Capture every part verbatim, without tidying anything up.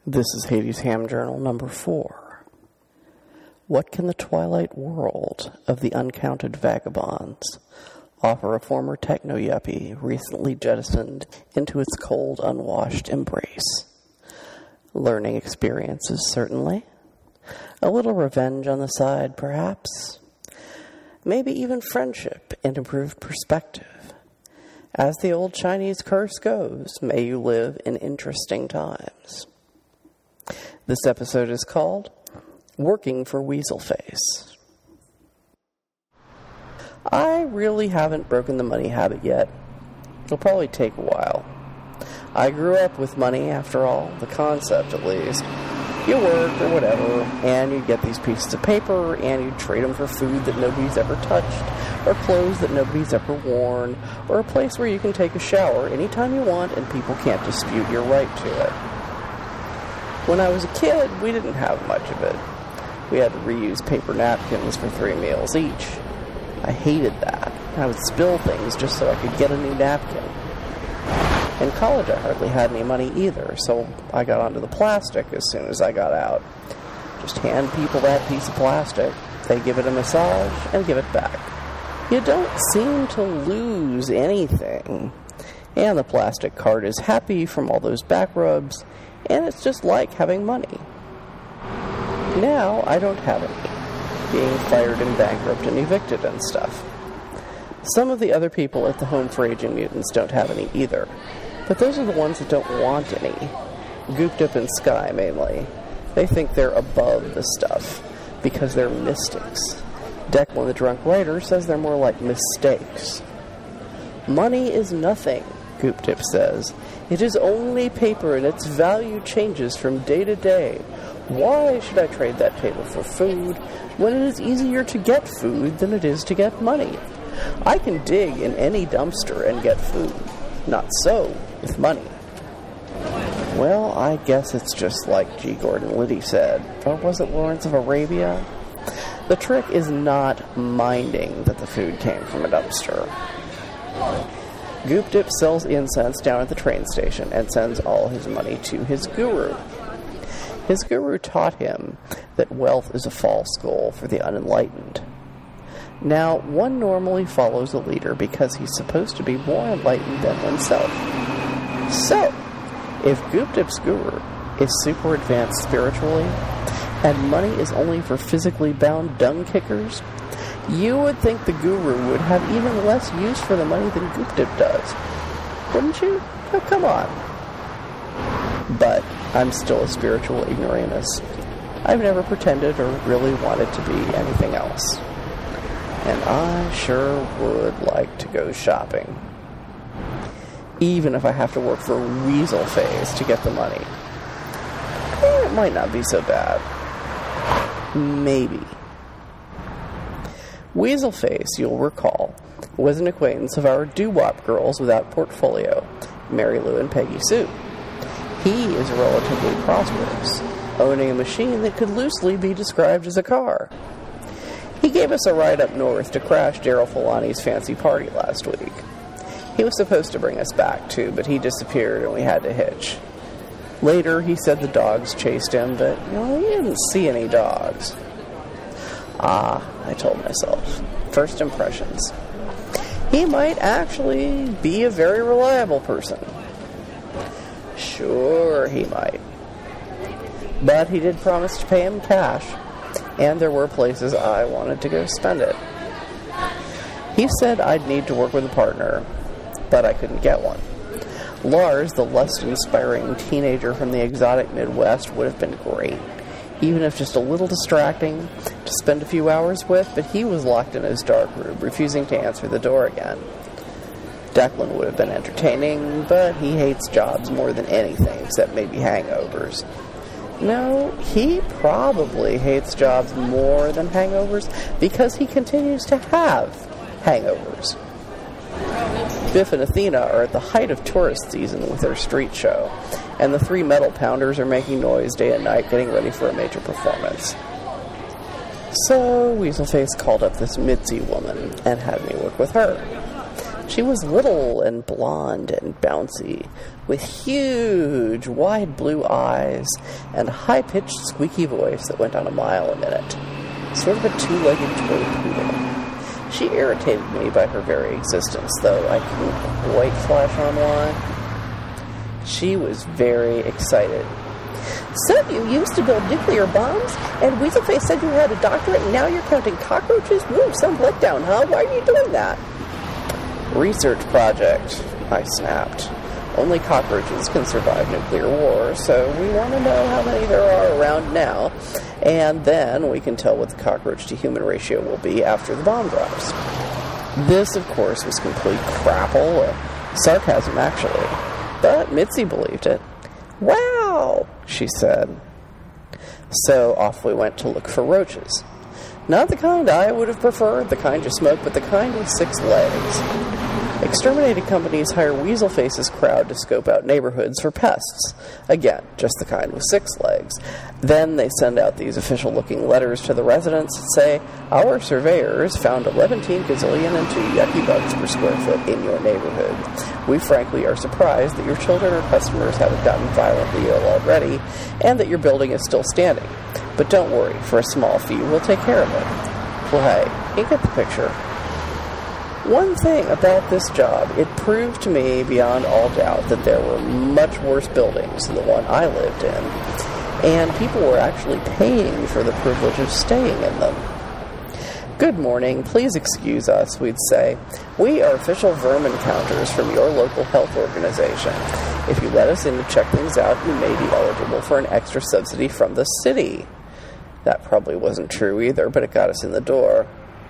This is Hades Ham Journal number four. What can the twilight world of the uncounted vagabonds offer a former techno-yuppie recently jettisoned into its cold, unwashed embrace? Learning experiences, certainly. A little revenge on the side, perhaps. Maybe even friendship and improved perspective. As the old Chinese curse goes, may you live in interesting times. This episode is called Working for Weaselface. I really haven't broken the money habit yet. It'll probably take a while. I grew up with money, after all, the concept at least. You work or whatever, and you get these pieces of paper, and you trade them for food that nobody's ever touched, or clothes that nobody's ever worn, or a place where you can take a shower anytime you want and people can't dispute your right to it. When I was a kid, we didn't have much of it. We had to reuse paper napkins for three meals each. I hated that. I would spill things just so I could get a new napkin. In college, I hardly had any money either, so I got onto the plastic as soon as I got out. Just hand people that piece of plastic, they give it a massage, and give it back. You don't seem to lose anything. And the plastic card is happy from all those back rubs, and it's just like having money. Now, I don't have any, being fired and bankrupt and evicted and stuff. Some of the other people at the Home for Aging Mutants don't have any either, but those are the ones that don't want any. Goopdip and Sky, mainly. They think they're above the stuff, because they're mystics. Declan the Drunk Writer says they're more like mistakes. Money is nothing, Goopdip says. It is only paper, and its value changes from day to day. Why should I trade that paper for food, when it is easier to get food than it is to get money? I can dig in any dumpster and get food. Not so with money. Well, I guess it's just like G. Gordon Liddy said. Or was it Lawrence of Arabia? The trick is not minding that the food came from a dumpster. Goopdip sells incense down at the train station and sends all his money to his guru. His guru taught him that wealth is a false goal for the unenlightened. Now, one normally follows a leader because he's supposed to be more enlightened than himself. So, if Goopdip's guru is super advanced spiritually, and money is only for physically bound dung kickers, you would think the guru would have even less use for the money than Goopdip does. Wouldn't you? Oh, come on. But I'm still a spiritual ignoramus. I've never pretended or really wanted to be anything else. And I sure would like to go shopping. Even if I have to work for Weaselface to get the money. Eh, it might not be so bad. Maybe. Weaselface, you'll recall, was an acquaintance of our doo-wop girls without portfolio, Mary Lou and Peggy Sue. He is relatively prosperous, owning a machine that could loosely be described as a car. He gave us a ride up north to crash Daryl Filani's fancy party last week. He was supposed to bring us back, too, but he disappeared and we had to hitch. Later, he said the dogs chased him, but, you know, he didn't see any dogs. Ah, I told myself. First impressions. He might actually be a very reliable person. Sure, he might. But he did promise to pay him cash, and there were places I wanted to go spend it. He said I'd need to work with a partner, but I couldn't get one. Lars, the lust-inspiring teenager from the exotic Midwest, would have been great, even if just a little distracting to spend a few hours with, but he was locked in his dark room, refusing to answer the door again. Declan would have been entertaining, but he hates jobs more than anything, except maybe hangovers. No, he probably hates jobs more than hangovers because he continues to have hangovers. Biff and Athena are at the height of tourist season with their street show, and the three metal pounders are making noise day and night getting ready for a major performance. So Weaselface called up this Mitzi woman and had me work with her. She was little and blonde and bouncy, with huge, wide blue eyes and a high-pitched, squeaky voice that went on a mile a minute. Sort of a two-legged toy poodle. She irritated me by her very existence, though I couldn't quite flash on why. She was very excited. So you used to build nuclear bombs, and Weaselface said you had a doctorate, and now you're counting cockroaches? Woo, some letdown, huh? Why are you doing that? Research project, I snapped. Only cockroaches can survive nuclear war, so we want to know how many there are around now, and then we can tell what the cockroach-to-human ratio will be after the bomb drops. This, of course, was complete crapple, uh, sarcasm, actually, but Mitzi believed it. Wow, she said. So off we went to look for roaches. Not the kind I would have preferred, the kind you smoke, but the kind with six legs. Exterminating companies hire Weaselface's crowd to scope out neighborhoods for pests. Again, just the kind with six legs. Then they send out these official-looking letters to the residents that say, our surveyors found eleven gazillion and two yucky bugs per square foot in your neighborhood. We frankly are surprised that your children or customers haven't gotten violently ill already, and that your building is still standing. But don't worry, for a small fee, we'll take care of it. Well, hey, you get the picture. One thing about this job, it proved to me beyond all doubt that there were much worse buildings than the one I lived in, and people were actually paying for the privilege of staying in them. Good morning, please excuse us, we'd say. We are official vermin counters from your local health organization. If you let us in to check things out, you may be eligible for an extra subsidy from the city. That probably wasn't true either, but it got us in the door.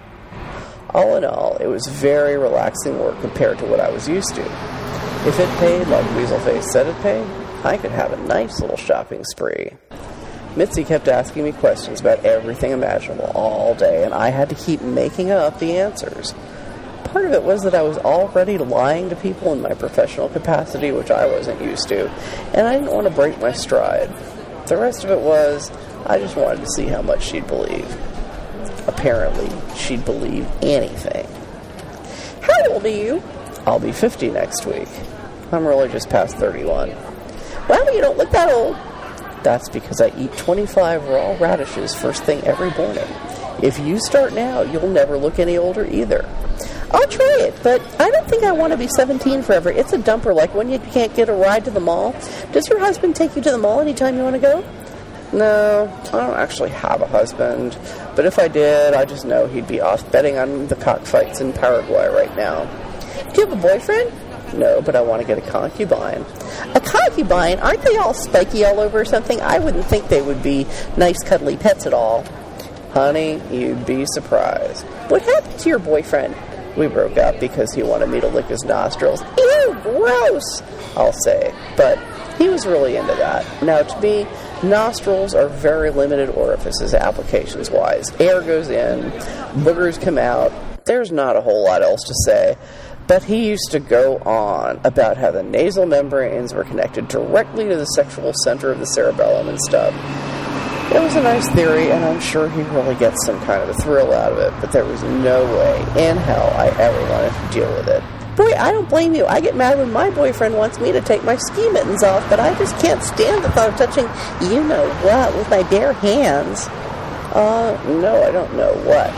All in all, it was very relaxing work compared to what I was used to. If it paid like Weaselface said it paid, I could have a nice little shopping spree. Mitzi kept asking me questions about everything imaginable all day, and I had to keep making up the answers. Part of it was that I was already lying to people in my professional capacity, which I wasn't used to, and I didn't want to break my stride. The rest of it was, I just wanted to see how much she'd believe. Apparently, she'd believe anything. How old are you? I'll be fifty next week. I'm really just past thirty-one. Well, you don't look that old. That's because I eat twenty-five raw radishes first thing every morning. If you start now, you'll never look any older either. I'll try it, but I don't think I want to be seventeen forever. It's a dumper, like when you can't get a ride to the mall. Does your husband take you to the mall anytime you want to go? No, I don't actually have a husband, but if I did, I just know he'd be off betting on the cockfights in Paraguay right now. Do you have a boyfriend? No, but I want to get a concubine. A concubine? Aren't they all spiky all over or something? I wouldn't think they would be nice cuddly pets at all. Honey, you'd be surprised. What happened to your boyfriend? We broke up because he wanted me to lick his nostrils. Ew, gross, I'll say, but he was really into that. Now, to me, nostrils are very limited orifices, applications-wise. Air goes in, boogers come out. There's not a whole lot else to say. But he used to go on about how the nasal membranes were connected directly to the sexual center of the cerebellum and stuff. It was a nice theory, and I'm sure he really gets some kind of a thrill out of it, but there was no way in hell I ever wanted to deal with it. Boy, I don't blame you. I get mad when my boyfriend wants me to take my ski mittens off, but I just can't stand the thought of touching you-know-what with my bare hands. Uh, no, I don't know what.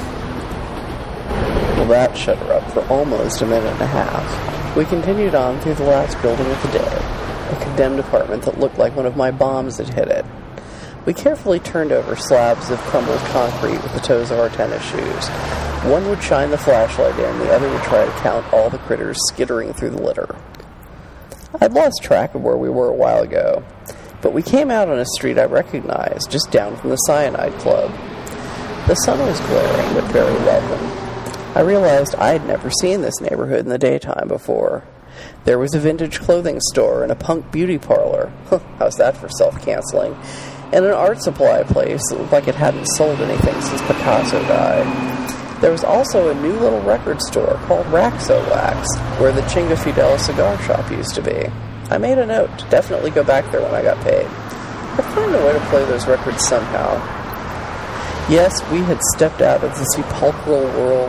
Well, that shut her up for almost a minute and a half. We continued on through the last building of the day, a condemned apartment that looked like one of my bombs had hit it. We carefully turned over slabs of crumbled concrete with the toes of our tennis shoes. One would shine the flashlight in, the other would try to count all the critters skittering through the litter. I'd lost track of where we were a while ago, but we came out on a street I recognized, just down from the Cyanide Club. The sun was glaring, but very welcome. I realized I'd never seen this neighborhood in the daytime before. There was a vintage clothing store and a punk beauty parlor. How's that for self-canceling? And an art supply place that looked like it hadn't sold anything since Picasso died. There was also a new little record store called Raxo Wax, where the Chinga Fidel cigar shop used to be. I made a note to definitely go back there when I got paid. I'd find a way to play those records somehow. Yes, we had stepped out of the sepulchral world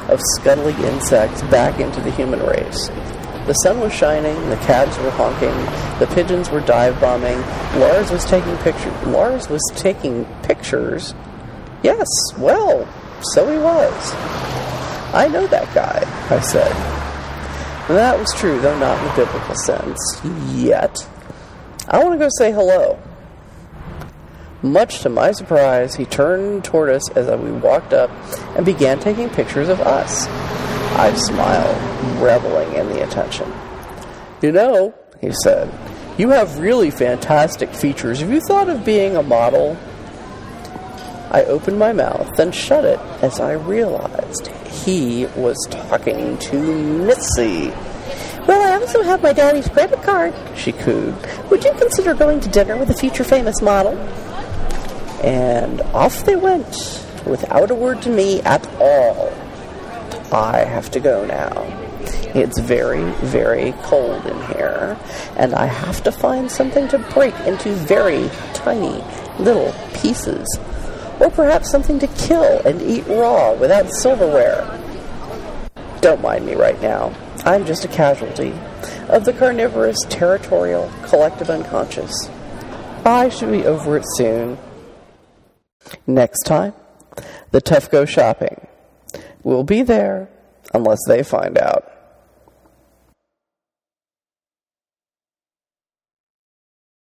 of scuttling insects back into the human race. The sun was shining, the cabs were honking, the pigeons were dive-bombing, Lars was taking pictures. Lars was taking pictures? Yes, well, so he was. I know that guy, I said. And that was true, though not in a biblical sense. Yet. I want to go say hello. Much to my surprise, he turned toward us as we walked up and began taking pictures of us. I smiled, reveling in the attention. You know, he said, you have really fantastic features. Have you thought of being a model? I opened my mouth, then shut it as I realized he was talking to Mitzi. Well, I also have my daddy's credit card, she cooed. Would you consider going to dinner with a future famous model? And off they went, without a word to me at all. I have to go now. It's very, very cold in here, and I have to find something to break into very tiny little pieces. Or perhaps something to kill and eat raw without silverware. Don't mind me right now. I'm just a casualty of the carnivorous, territorial, collective unconscious. I should be over it soon. Next time, the tough go shopping. We'll be there unless they find out.